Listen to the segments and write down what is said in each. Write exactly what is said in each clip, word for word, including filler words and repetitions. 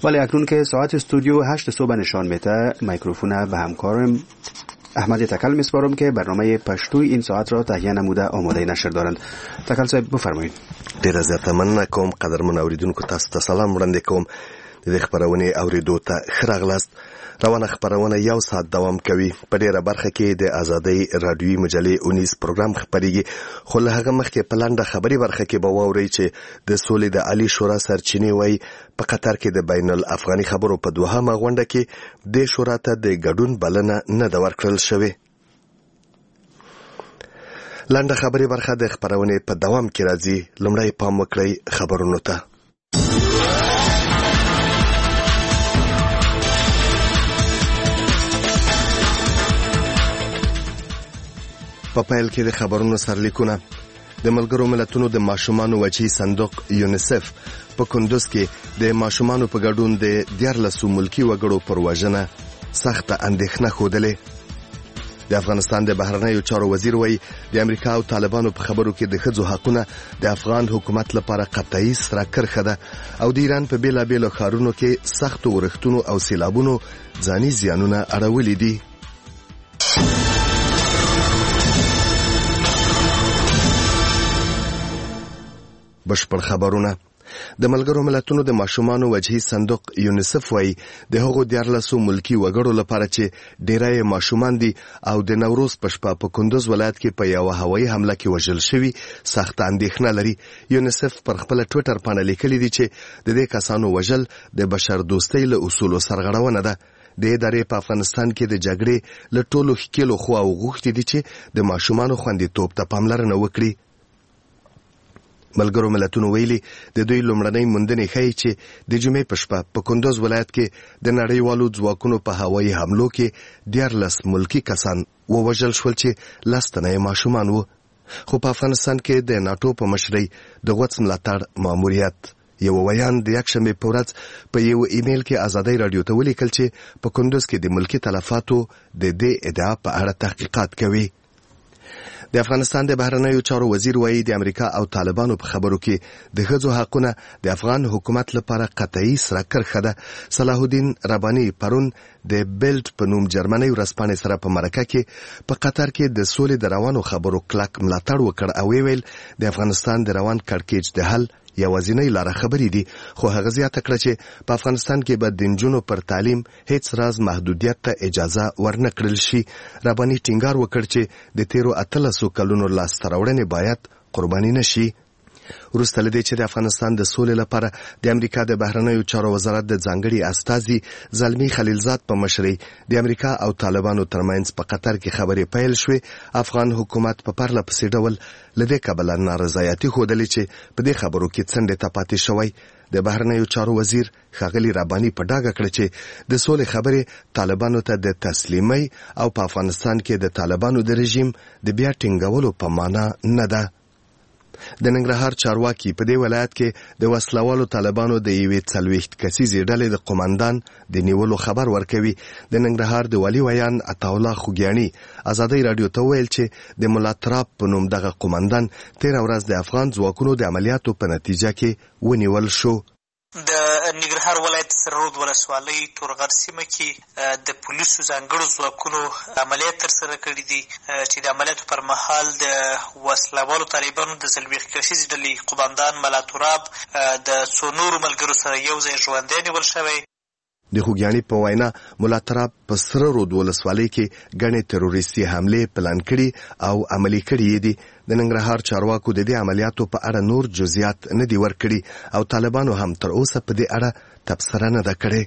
ولی اکنون که ساعت استودیو هشت صبح نشان میده، میکروفون به همکارم احمد تکل میسپارم که برنامه پشتوی این ساعت را تهیه نموده آماده نشر دارند. تکل صاحب بفرمایید. ډیره زیاته مننه کوم قدرمن اوریدونکو، تاسو ته سلام وړاندې کوم. د دې خبرونې اوریدو ته ښه راغلاست. روانه خبرونه یو ساعت دوام کوي. په ډیره برخه کې د ازادۍ رادیوي مجلې اونیس پروګرام خبريږي، خو له هغه مخکې په لنډه خبري برخه کې به واورئ چې د سولې د عالی شورا سرچینې وایي په قطر کې د بین الافغاني خبرو په دوهمه غونډه کې د شورا ته د ګډون بلنه نه ده ورکړل شوې. لنډه خبري برخه د خبرونې په دوام کې راځي. لومړی پام وکړئ خبرونو ته. په پیل کې د خبرونو سرلیکونه. د ملګرو ملتونو د ماشومانو وجهي صندوق یونیسف په کندوز کې د ماشومانو په ګډون د دیارلسو ملکی وګړو پر وژنه سخته اندېښنه ښودلې. د افغانستان د بهرنیو چارو وزیر وایي د امریکا او طالبانو په خبرو کې د ښځو حقونه د افغان حکومت لپاره قطعي سره کرښه ده او د ایران په بیلابیلو ښارونو کې سختو ورښتونو او سیلابونو ځاني زیانونه اړولي دي. بشپړ خبرونه. د ملګرو ملتونو د ماشومانو وجهي صندوق یونیسف وایي د هغو دیارلسو ملکی وګړو لپاره چې ډیری ماشومان دي او د نوروز په شپه په کندوز ولایت کې په یوه هوایي حمله کې وژل شوي سخته اندېښنه لري. یونیسف پر خپل ټویټر باندې لیکلي دي چې د دې کسانو وژل د بشر دوستۍ له اصولو سرغړونه ده. د ادارې په افغانستان کې د جګړې له ټولو ښکېلو خواو غوښتي دي چې د ماشومانو خوندیتوب ته پاملرنه وکړي. ملګرو ملتونو ویلي د دوی لومړنۍ موندنې ښیي چې د جمعې په شپه په کندوز ولایت کې د نړیوالو ځواکونو په هوایي حملو کې دیارلس ملکی کسان ووژل شول چې لس تنه ماشومان وو. خو په افغانستان کې د ناټو په مشرۍ د غوڅ ملاتړ ماموریت یو ویان د یکشنبې په ورځ په یو ایمیل کې ازادۍ رادیو ته ولیکل چې په کندوز کې د ملکی تلفاتو د دې ادعا په اړه تحقیقات کوي. د افغانستان د بهرنیو چارو وزیر وایي د امریکا او طالبانو په خبرو کې د ښځو حقونه د افغان حکومت لپاره قطعي سره کرښه ده. صلاح الدین رباني پرون د بیلډ په نوم جرمني ورځپاڼې سره په مرکه کې په قطر کې د سولې د روانو خبرو کلک ملاتړ وکړ او ویل د افغانستان د روان کړکېچ د حل یوازینۍ لاره خبرې دي. خو هغه زیاته کړه چې په افغانستان کې به د نجونو پر تعلیم هیڅ راز محدودیت ته اجازه ورنه کړل شي. رباني ټینګار وکړ چې د تیرو اتلسو کلونو لاسته راوړنې باید قرباني نشي. وروسته له دې چې د افغانستان د سولې لپاره د امریکا د بهرنیو چارو وزارت د ځانګړي استازي زلمی خلیلزاد په مشرۍ د امریکا او طالبانو ترمنځ په قطر کې خبرې پیل شوې، افغان حکومت په پرله پسې ډول له دې کبله نارضایتي ښودلې چې په دې خبرو کې څنډې ته پاتې شوی. د بهرنیو چارو وزیر ښاغلي رباني په ډاګه کړه چې د سولې خبرې طالبانو ته د تسلیمۍ او په افغانستان کې د طالبانو د رژیم د بیا ټینګولو په معنا نه ده. د ننګرهار چارواکي په دې ولایت کې د وسلوالو طالبانو د یوې څلوېښت کسیزې ډلې د قومندان د نیولو خبر ورکوي. د ننګرهار د والي ویان عطاالله خوږیاڼي ازادۍ راډیو ته ویل چې د ملا تراب په نوم دغه قومندان تېره ورځ د افغان ځواکونو د عملیاتو په نتیجه کې ونیول شو. د ننګرهار ولایت سررود ولسوالۍ تورغر سیمه کې د پولیسو ځانګړو ځواکونو عملیات ترسره کړي دي چې د عملیاتو پر مهال د وسلوالو طالبانو د څلوېښت کسیزې ډلې قومندان ملا تراب د څو نورو ملګرو سره یو ځای ژوندی نیول شوی. د خوږیاڼي په وینا ملا تراب په سره رود ولسوالۍ کې ګڼې تروریستي حملې پلان کړي او عملي کړي دي. د ننګرهار چارواکو د دې عملیاتو په اړه نور جزئیات نه دي ورکړي او طالبانو هم تر اوسه په دې اړه تبصره نه ده کړې.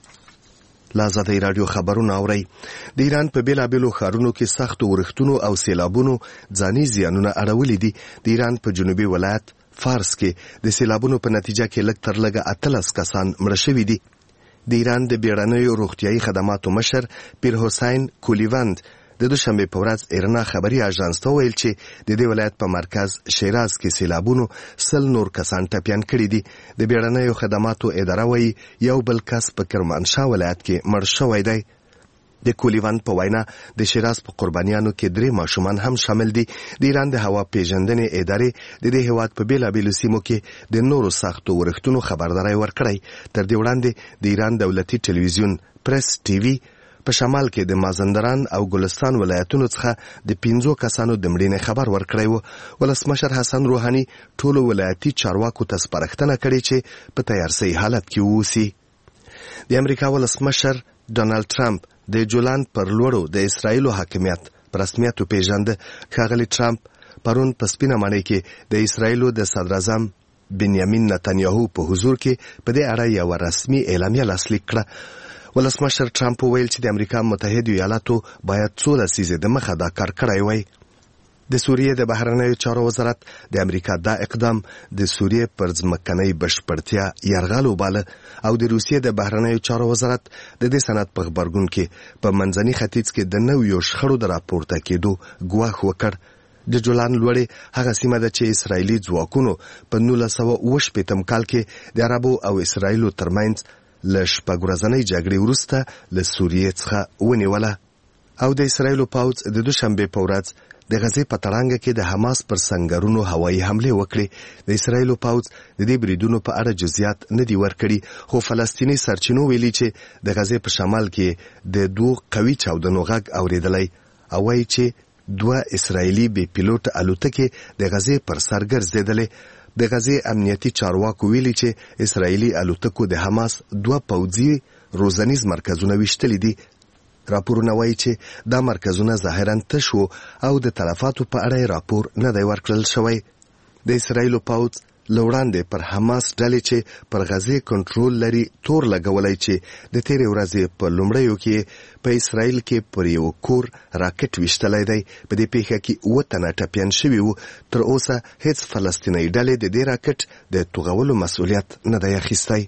له ازادۍ راډیو خبرونه اورئ. د ایران په بیلابیلو ښارونو کې سختو ورښتونو او سیلابونو ځاني زیانونه اړولي دي. د ایران په جنوبي ولایت فارس کې د سیلابونو په نتیجه کې لږ تر لږه اتلس کسان مړه شوي دي. د ایران د بیړنیو روغتیايي خدماتو مشر پیر حسین کولیوند د دوشنبه په ورځ ایرنا خبري اژانس ته ویل چې د دې ولایت په مرکز شیراز کې سیلابونو سل نور کسان ټپیان کړي دي. د بیړنیو خدماتو اداره وایي یو بل کس په کرمانشاه ولایت کې مړ شوی دی. د کولیوان په وینا د شیراز په قربانیانو کې درې ماشومان هم شامل دي. د ایران د هوا پیژندنې ادارې د دې هیواد په بیلابیلو سیمو کې د نورو سختو ورښتونو خبرداری ورکړی. تر دې وړاندې د ایران دولتي ټلویزیون پریس ټي وي په شمال کې د مازندران او ګلستان ولایتونو څخه د پنځو کسانو د مړینې خبر ورکړی و. ولسمشر حسن روحاني ټولو ولایتي چارواکو ته سپارښتنه کړې چې په تیارسۍ حالت کې واوسي. د امریکا ولسمشر ډونالد ټرمپ د جولان پر لوړو د اسرایلو حاکمیت په رسمیت وپیژنده. ښاغلی ټرمپ پرون په سپینه ماڼۍ کې د اسرایلو د صدراعظم بنیامین نتنیاهو په حضور کې په دې اړه یوه رسمي اعلامیه لاسلیک کړه. ولسمشر ټرمپ وویل چې د امریکا متحده ایالاتو باید څو لسیزې دمخه دا کار کړی وای. د سوریې د بهرنیو چارو وزارت د امریکا دا اقدام د سوریې پر ځمکنۍ بشپړتیا یرغل وباله او د روسیې د بهرنیو چارو وزارت د دې سند په غبرګون کې په منځني ختیځ کې د نویو شخړو د راپورته کېدو ګواښ وکړ. د جولان لوړې هغه سیمه ده چې اسرایلي ځواکونو په نولس سوه اوه شپېتم کال کې د عربو او اسرایلو ترمنځ له شپږ ورځنۍ جګړې وروسته له سوریې څخه ونیوله. او د اسرایلو پوځ د دوشنبې په ورځ د غزې په تړانګه کې د حماس پر سنگرونو هوایي حملې وکړې. د اسرایلو پوځ د دې بریدونو په اړه جزئیات نه دي ورکړي، خو فلسطیني سرچینو ویلي چې د غزې په شمال کې د دوه قوي چاودنو غږ اوریدلی او وایي چې دوه اسرایلي بې پیلوټ الوتکې د غزې پر سر ګرځېدلې. د غزې امنیتي چارواکو ویلي چې اسرایلي الوتکو د حماس دوه پوځي روزنیز مرکزونه ویشتلي دي. راپورونه وایي چې دا مرکزونه ظاهراً تش وو او د تلفاتو په اړه راپور نه دی ورکړل شوی. د اسرایلو پوځ له وړاندې پر حماس ډلې چې پر غزې کنټرول لري تور لګولی چې د تېرې ورځې په لومړیو کې په اسرایل کې پر یو کور راکټ ویشتلی دی. په دې پیښه کې اووه تنه ټپیان شوي وو. تر اوسه هیڅ فلسطینی ډلې د دې راکټ د توغولو مسؤلیت نه دی اخیستی.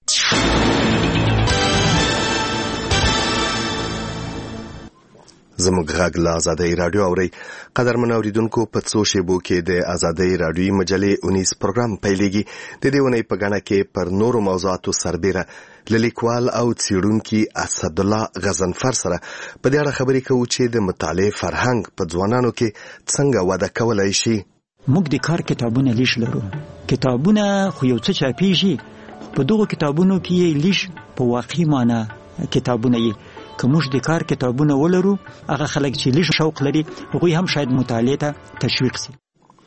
زموږ غږ له ازادۍ راډیو اورئ. قدرمن اوریدونکو، په څو شیبو کې د ازادۍ راډیوي مجلې اونیز پروګرام پیلېږي. د دې اونۍ په ګڼه کې پر نورو موضوعاتو سربیره له لیکوال او څېړونکي اسدالله غضنفر سره په دې اړه خبرې کوو چې د مطالعې فرهنګ په ځوانانو کې څنګه وده کولی شي. موږ د کار کتابونه لیش لرو. کتابونه خو یو څه چاپېږي، په دغو کتابونو کې یې لیش په واقعي معنا کتابونه یې که موږ د کار کتابونه ولرو، هغه خلک چې لیش شوق لري هغوی هم شاید مطالعې ته تشویق سي.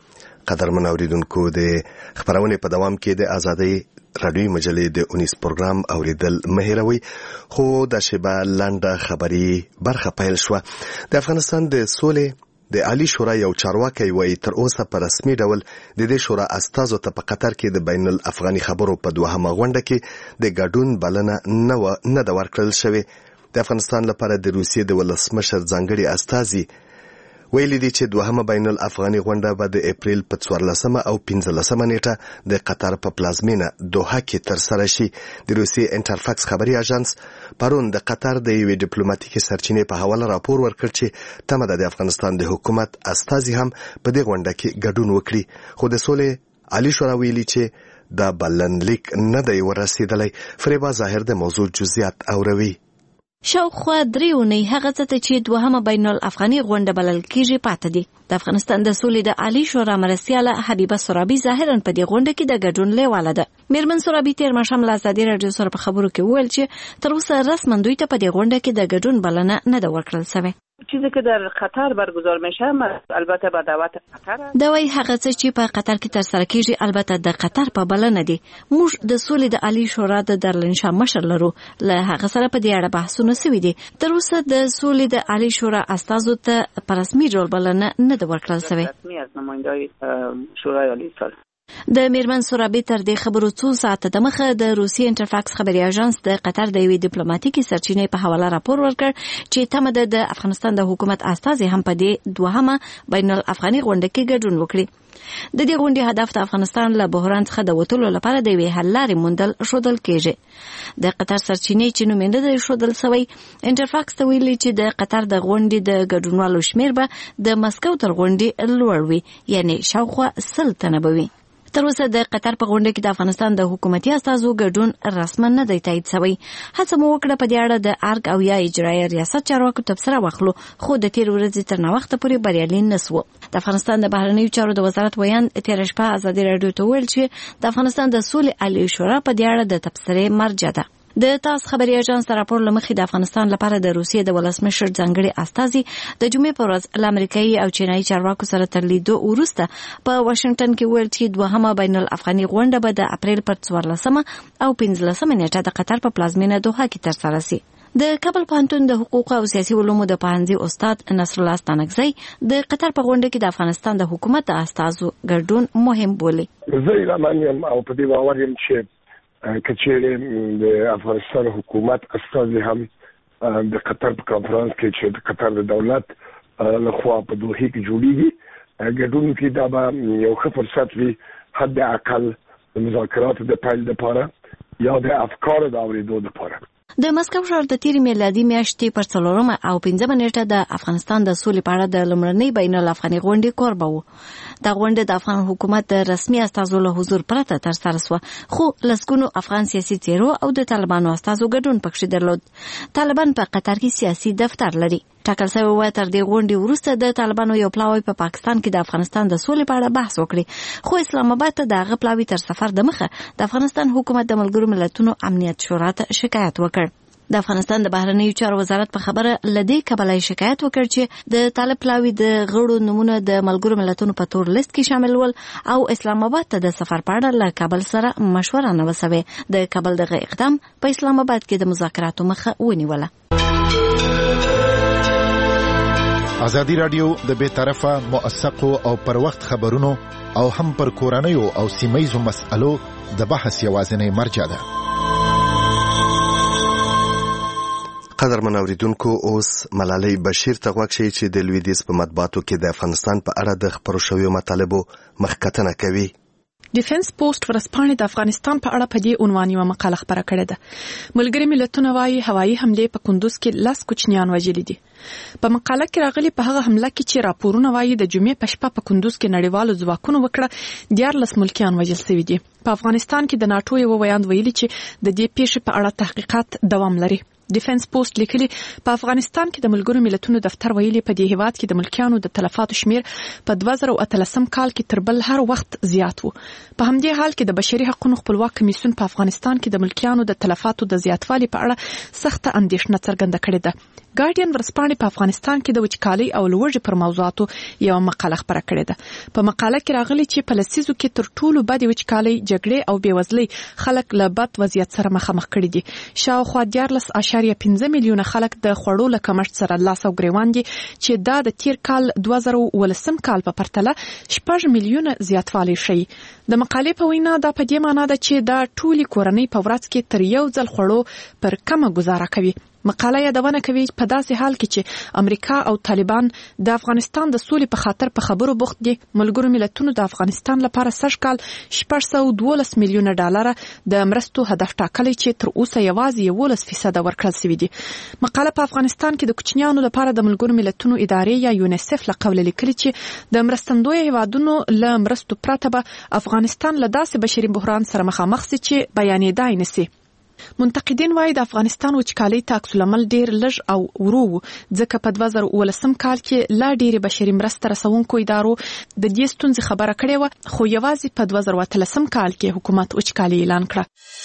قدرمن اوریدونکو، د خبرونې په دوام کې د ازادۍ راډیوي مجلې د اونیز پروګرام اوریدل مه هېروئ. خو د شیبه لنډه خبري برخه پیل شوه. د افغانستان د سولې د عالی شورا یو چارواکی وایي تر اوسه په رسمي ډول د دې شورا استازو ته په قطر کې د بین الافغاني خبرو په دوهمه غونډه کې د ګډون بلنه نه ده ورکړل شوې. د افغانستان لپاره د روسیې د ولسمشر ځانګړي استازي ویلي دي چې دوهمه بین الافغاني غونډه به د اپریل په څوارلسمه او پنځلسمه نیټه د قطر په پلازمینه دوحه کې ترسره شي. د روسیې انټرفاکس خبري اژانس پرون د قطر د یوې ډیپلوماټیکې سرچینې په حواله راپور ورکړ چې تمه ده د افغانستان د حکومت استازي هم په دې غونډه کې ګډون وکړي. خو د سولې عالی شورا ویلي چې دا بلنلیک نه دی ورسېدلی. فریبا ظاهر د موضوع جزئیات اوروي. شاوخوا درې اونۍ هغه څه ته چې دوهمه بین الافغاني غونډه بلل کېږي پاته دي. د افغانستان د سولې د عالی شورا مرستیاله حبیبه سرابي ظاهراً په دې غونډه کې د ګډون لیواله ده. میرمن سرابي تېر ماښام له ازادۍ راډیو سره په خبرو کې وویل چې تر اوسه رسما دوی ته په دې غونډه کې د ګډون بلنه نه ده ورکړل شوې. چیزی که در قطر برگزار میشه البته با دعوت قطر است. دا وایي هغه څه چې په قطر کې ترسره کېږي البته د قطر په بلنه دي. موږ د سولې د عالی شورا د درلنشا مشر لرو، له هغه سره په دې اړه بحثونه شوي دي. تر اوسه د سولې د عالی شورا استازو ته په رسمي ډول بلنه نه ده ورکړل شوې. رسمي از نمایندای شورای عالی سال د میرمن سرابي تر دې خبرو څو ساعته دمخه د روسیې انټرفاکس خبري اژانس د قطر د یوې ډیپلوماټیکې سرچینې په حواله راپور ورکړ چې تمه ده د افغانستان د حکومت استازي هم په دې دوهمه بین الافغاني غونډه کې ګډون وکړي. د دې غونډې هدف د افغانستان له بحران څخه د وتلو لپاره د یوې حل لارې موندل ښودل کېږي. د قطر سرچینې چې نوم یې نه دی ښودل سوی، انټرفاکس ته ویلي چې د قطر د غونډې د ګډونوالو شمېر به د مسکو تر غونډې لوړ وي، یعنې شاوخوا سل تنه به وي. تر اوسه د قطر په غونډه کې د افغانستان د حکومتي استازو ګډون رسما نه دی تایید شوی. هڅه مو وکړه په دې اړه د ارګ او یا اجرایي ریاست چارواکو تبصره واخلو، خو د تیر ورځې تر نوښت پورې بریالي نسو. د افغانستان د بهرنیو چارو د وزارت ویان تیر شپه ازادي راډیو ته ویل چې د افغانستان د سولې عالی شورا په دې اړه د تبصرې مرجع ده. د تاس خبري اژانس راپور لمخې د افغانستان لپاره د روسیې د ولسمشر ځانګړي استازي د جمعې په ورځ له امریکایي او چینایي چارواکو سره تر لیدو وروسته په واشنگټن کې ویل چې دوهمه بین الافغاني غونډه به د اپریل پر څوارلسمه او پنځلسمه نیټه د قطر په پلازمینه دوحه کې ترسره شي. د کابل پوهنتون د حقوق او سیاسي علومو د پوهنځي استاد نصر الله ستانکزی د قطر په غونډه کې د افغانستان د حکومت د استازو ګډون مهم بولي. زه ایران او په دې باور یم چې کچېره د افغانستان حکومت استازي هم د قطر په کانفرنس کې چې د قطر د دولت لخوا په دوحه کې جوړیږي ګډون کې دا به یو ښه فرصت وي حد اقل د مذاکراتو د پیل لپاره یا د افکارو د اورېدو لپاره. د مسکو ښار د تیرې میلادي میاشتې پر څلورمه او پنځمه نیټه د افغانستان د سولې په اړه د لومړنۍ بین الافغاني غونډې کوربه و. دا غونډه د افغان حکومت د رسمي استازو له حضور پرته ترسره شوه، خو لسګونو افغان سیاسي څیرو او د طالبانو استازو ګډون پکې درلود. طالبان په قطر کې سیاسي دفتر لري. ټاکل شوی و تر دې غونډې وروسته د طالبانو یو پلاوی په پا پاکستان کې د افغانستان د سولې په اړه بحث وکړي، خو اسلام آباد ته د هغه پلاوی تر سفر د مخه د افغانستان حکومت د ملګرو ملتونو امنیت شورا ته شکایت وکړ. د افغانستان د بهرنیو چارو وزارت په خبره لدی کابل شکایت وکړ چې د طالب پلاوی د غړو نمونه د ملګرو ملتونو په تور لیست کې شامل ول او اسلام آباد ته د سفر په اړه له کابل سره مشوره نه وسوي. د کابل دغه اقدام په اسلام آباد کې د مذاکراتو مخه ونیوله. ازادي راډیو د بې طرفه موثقو او پر وخت خبرونو او هم پر کورنیو او سیمه‌یزو مسألو د بحث یوازینی مرجع ده. قدرمن اوریدونکو، اوس ملالۍ بشیر ته غوږ شئ چې د لویدیځ په مطبوعاتو کې د افغانستان په اړه د خپرو شویو مطالبو مخکتنه کوي. ډیفنس پوسټ ورځپاڼې د افغانستان په اړه په دې عنوان یو مقاله خپره کړې ده. ملګري ملتونه وايي هوایي حمله په کندوز کې لاس کوچنیان وژلي دي. په مقاله کې راغلي په هغه حمله کې چې راپورونه وايي د جمعې په شپه په کندوز کې نړیوالو ځواکونو وکړه دیارلس ملکیان وژل شوي دي. په افغانستان کې د ناټو یو ویاند ویلي چې د دې پیښې په اړه تحقیقات دوام لري. ډیفنس پوسټ لیکلي په افغانستان کې د ملګرو ملتونو دفتر ویلي په دې هیواد کې د ملکیانو د تلفاتو شمیر په دوه زره اتلسم کال کې تر بل هر وخت زیات وو. په همدې حال کې د بشري حقوقو خپلواک کمیسیون په افغانستان کې د ملکیانو د تلفاتو د زیاتوالي په اړه سخت اندېښنه څرګنده کړې ده. ګارډین ورځپاڼې په افغانستان کې د وچکالۍ او لوږې پر موضوعاتو یو مقاله خپره کړې ده. په مقاله کې راغلي چې په لسیزو کې تر ټولو بدې وچکالۍ، جګړې او بېوزلۍ خلک له بد وضعیت سره مخامخ کړي دي. شاوخوا دیارلس اعشاریه پنځه میلیونه خلک د خوړو له کمښت سره لاس او ګریوان دي چې دا د تیر کال دوه زره ولسم کال په پرتله شپږ میلیونه زیاتوالی ښیي. د مقالې په وینا دا په دې معنی ده چې دا ټولې کورنۍ په ورځ کې تر یو ځل خوړو پر کمه ګزاره کوي. مقاله یادونه کوي په داسې حال کې چې امریکا او طالبان د افغانستان د سولې په خاطر په خبرو بوخت دي، ملګرو ملتونو د افغانستان لپاره سږ کال شپږ سوه دولس میلیونه ډالره د مرستو هدف ټاکلی چې تر اوسه یوازې یولس فیصده ورکړل شوي دي. مقاله په افغانستان کې د کوچنیانو لپاره د ملګرو ملتونو ادارې یا یونیسف له قوله لیکلي چې د مرستندویه هیوادونو له مرستو پرته به افغانستان له داسې بشري بحران سره مخامخ شي چې بیانېدای نشي. منتقدین وايي د افغانستان وچکالۍ ته عکس العمل ډیر لږ او ورو و، ځکه په دوه زره ولسم کال کې لا ډېرې بشري مرسته رسونکو ادارو د دې ستونزې خبره کړې وه، خو یوازې په دوه زره اتلسم کال کې حکومت وچکالۍ اعلان کړه.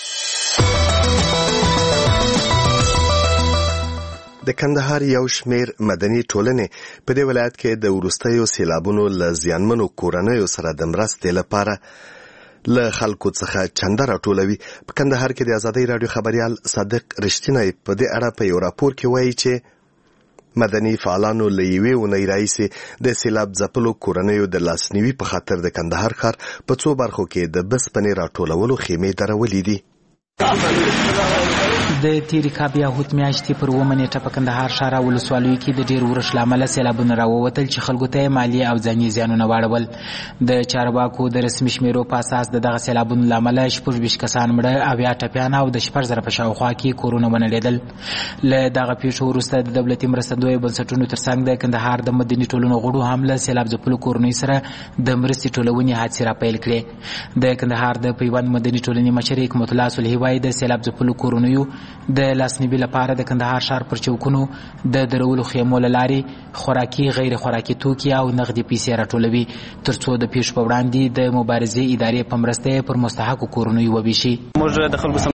د کندهار یو شمیر مدني ټولنې په دې ولایت کې د وروستیو سیلابونو له زیانمنو کورنیو سره د مرستې لپاره له خلکو څخه چنده راټولوي. په کندهار کې د ازادۍ راډیو خبريال صادق رښتینی په دې اړه په یو راپور کې وایي چې مدني فعالانو له یوې اونۍ راهیسې د سیلاب ځپلو کورنیو د لاسنیوي په خاطر د کندهار ښار په څو برخو کې د بسپنې راټولولو خیمې درولې دي. د تیری کاب یا هوت میاشتې پر اومه نیټه په کندهار ښار او ولسوالیو کې د ډېر ورش له امله سیلابونه راووتل چې خلکو ته مالي او ځاني زیانونه واړول. د چارواکو د رسمي شمیرو په اساس د دغه سیلابونو له امله شپږ ویشت کسان مړه، اویا ټپیان او د شپږ زره په شاوخوا کې کورونه ونړېدل. له دغه پیښو وروسته د دولتي مرستندویو بنسټونو ترڅنګ د کندهار د مدني ټولنو غړو هم له سیلاب ځپلو کورنیو سره د مرستې ټولونې هڅې راپیل کړې. د کندهار د پیوند مدني ټولنې مشر حکمت الله صلحي وایي د سیلاب ځپلو کورنیو د لاسنیوي لپاره د کندهار ښار پر چوکونو د درولو خیمو له لارې خوراکي غیر خوراکي توکي او نغدي پیسې راټولوي تر څو د پیښو په وړاندې د مبارزې ادارې په مرسته پر مستحقو کورنیو وویشي. موږ د خلکو